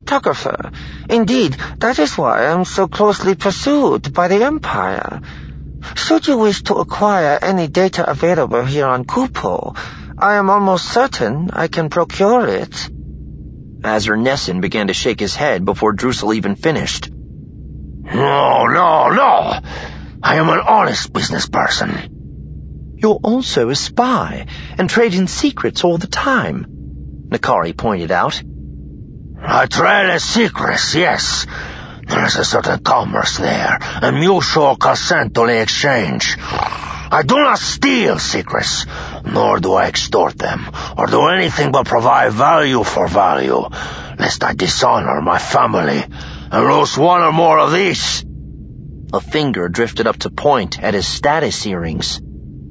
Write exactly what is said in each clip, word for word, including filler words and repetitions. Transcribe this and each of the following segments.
cartographer. Indeed, that is why I am so closely pursued by the Empire. Should you wish to acquire any data available here on Kupo, I am almost certain I can procure it." Azur Nessin began to shake his head before Drusel even finished. "No, no, no! I am an honest business person." "You're also a spy, and trade in secrets all the time," N'Kari pointed out. "I trade in secrets, yes. There is a certain commerce there, and mutual consent to the exchange. I do not steal secrets, nor do I extort them, or do anything but provide value for value, lest I dishonor my family and lose one or more of these." A finger drifted up to point at his status earrings.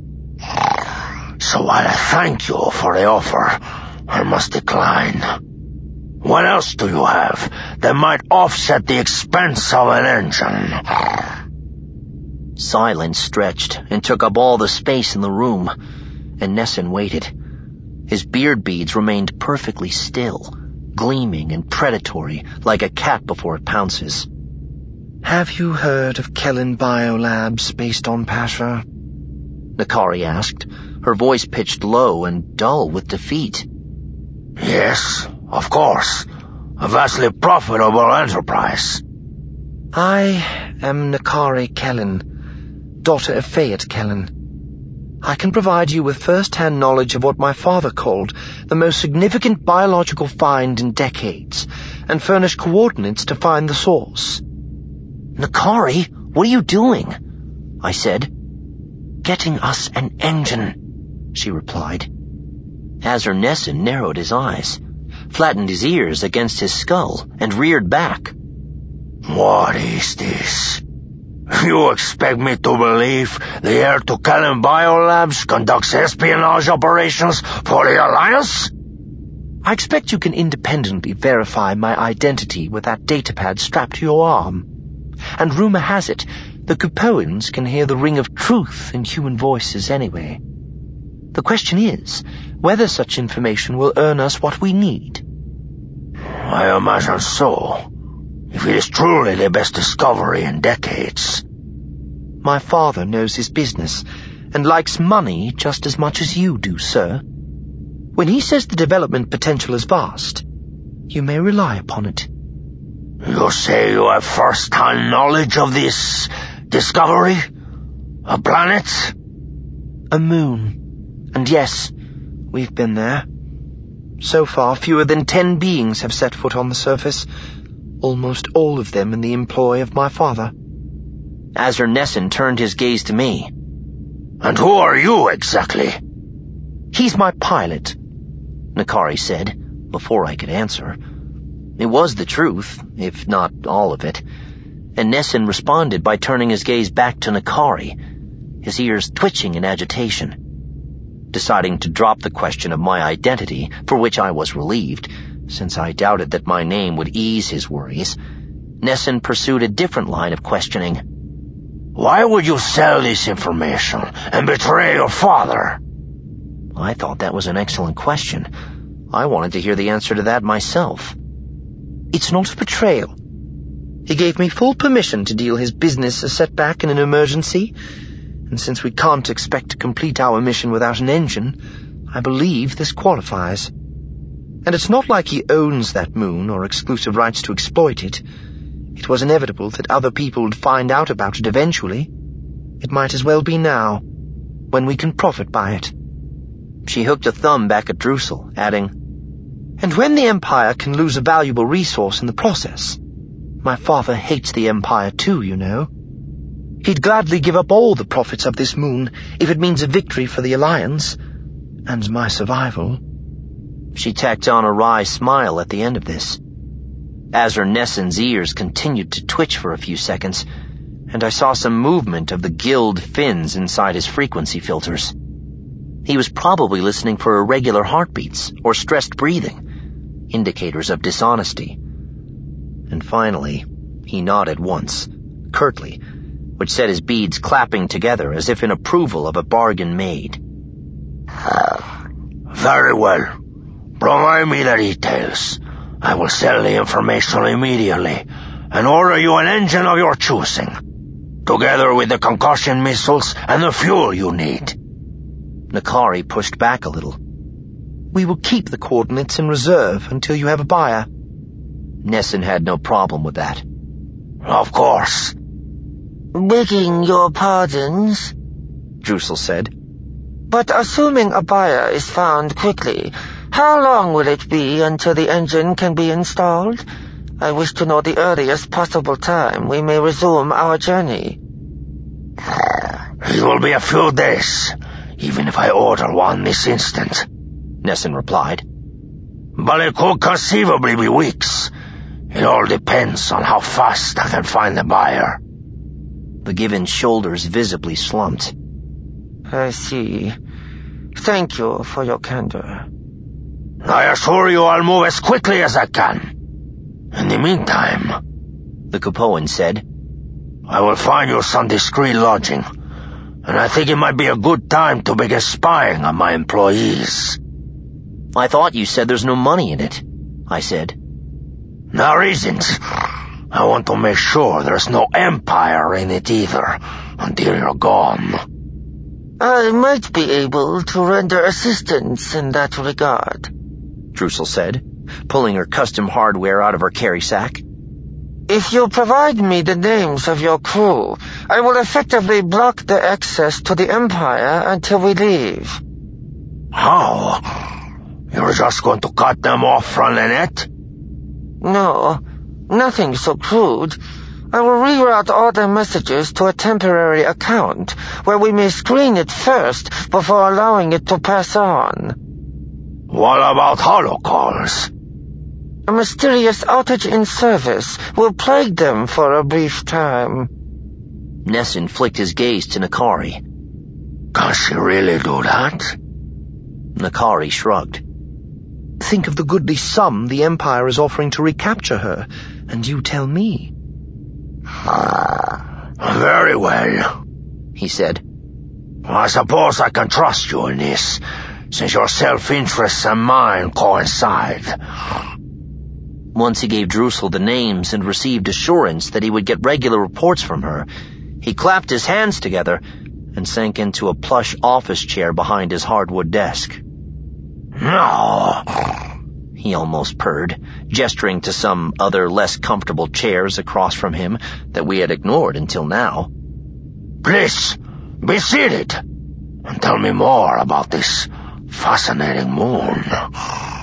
"So while I thank you for the offer, I must decline. What else do you have that might offset the expense of an engine?" Silence stretched and took up all the space in the room, and Nessin waited. His beard beads remained perfectly still, gleaming and predatory like a cat before it pounces. "Have you heard of Kellan Biolabs based on Pasha?" N'Kari asked, her voice pitched low and dull with defeat. "Yes, of course. A vastly profitable enterprise." "I am N'Kari Kellan, daughter of Fayet Kellan. I can provide you with first-hand knowledge of what my father called the most significant biological find in decades, and furnish coordinates to find the source." "N'Kari, what are you doing?" I said. "Getting us an engine," she replied. Azur Nessin narrowed his eyes, flattened his ears against his skull, and reared back. "What is this? You expect me to believe the heir to Kellan Biolabs conducts espionage operations for the Alliance?" "I expect you can independently verify my identity with that datapad strapped to your arm. And rumor has it, the Kupoans can hear the ring of truth in human voices anyway. The question is, whether such information will earn us what we need." "I imagine so, if it is truly the best discovery in decades." "My father knows his business, and likes money just as much as you do, sir. When he says the development potential is vast, you may rely upon it." "You say you have first-hand knowledge of this discovery? A planet?" "A moon. And yes, we've been there. So far, fewer than ten beings have set foot on the surface, almost all of them in the employ of my father." Azur Nessin turned his gaze to me. "And who are you exactly?" "He's my pilot," N'Kari said, before I could answer. It was the truth, if not all of it, and Nessin responded by turning his gaze back to N'Kari, his ears twitching in agitation. Deciding to drop the question of my identity, for which I was relieved, since I doubted that my name would ease his worries, Nessin pursued a different line of questioning. "Why would you sell this information and betray your father?" I thought that was an excellent question. I wanted to hear the answer to that myself. "It's not a betrayal. He gave me full permission to deal his business a setback in an emergency, and since we can't expect to complete our mission without an engine, I believe this qualifies. And it's not like he owns that moon or exclusive rights to exploit it. It was inevitable that other people would find out about it eventually. It might as well be now, when we can profit by it." She hooked a thumb back at Drusel, adding, "And when the Empire can lose a valuable resource in the process, my father hates the Empire too, you know. He'd gladly give up all the profits of this moon if it means a victory for the Alliance, and my survival." She tacked on a wry smile at the end of this. Azur Nessin's ears continued to twitch for a few seconds, and I saw some movement of the gilled fins inside his frequency filters. He was probably listening for irregular heartbeats or stressed breathing, indicators of dishonesty. And finally, he nodded once, curtly, which set his beads clapping together as if in approval of a bargain made. "Very well. Provide me the details. I will sell the information immediately and order you an engine of your choosing, together with the concussion missiles and the fuel you need. N'Kari pushed back a little. We will keep the coordinates in reserve until you have a buyer. Nessun had no problem with that. Of course. Begging your pardons, Drusel said. But assuming a buyer is found quickly, how long will it be until the engine can be installed? I wish to know the earliest possible time we may resume our journey. It will be a few days, even if I order one this instant, Nessun replied. But it could conceivably be weeks. It all depends on how fast I can find the buyer. The Given's shoulders visibly slumped. I see. Thank you for your candor. I assure you I'll move as quickly as I can. In the meantime, the Kupoan said, I will find you some discreet lodging, and I think it might be a good time to begin spying on my employees. I thought you said there's no money in it, I said. There isn't. I want to make sure there's no empire in it either, until you're gone. I might be able to render assistance in that regard, Drusel said, pulling her custom hardware out of her carry sack. If you provide me the names of your crew, I will effectively block the access to the Empire until we leave. How? You're just going to cut them off from Lynette? No, nothing so crude. I will reroute all their messages to a temporary account, where we may screen it first before allowing it to pass on. What about holocalls? A mysterious outage in service will plague them for a brief time. Nessun flicked his gaze to N'Kari. Can she really do that? N'Kari shrugged. Think of the goodly sum the Empire is offering to recapture her, and you tell me. Very well, he said. I suppose I can trust you in this, since your self-interest and mine coincide. Once he gave Drusel the names and received assurance that he would get regular reports from her, he clapped his hands together and sank into a plush office chair behind his hardwood desk. No, he almost purred, gesturing to some other less comfortable chairs across from him that we had ignored until now. Please, be seated, and tell me more about this fascinating moon.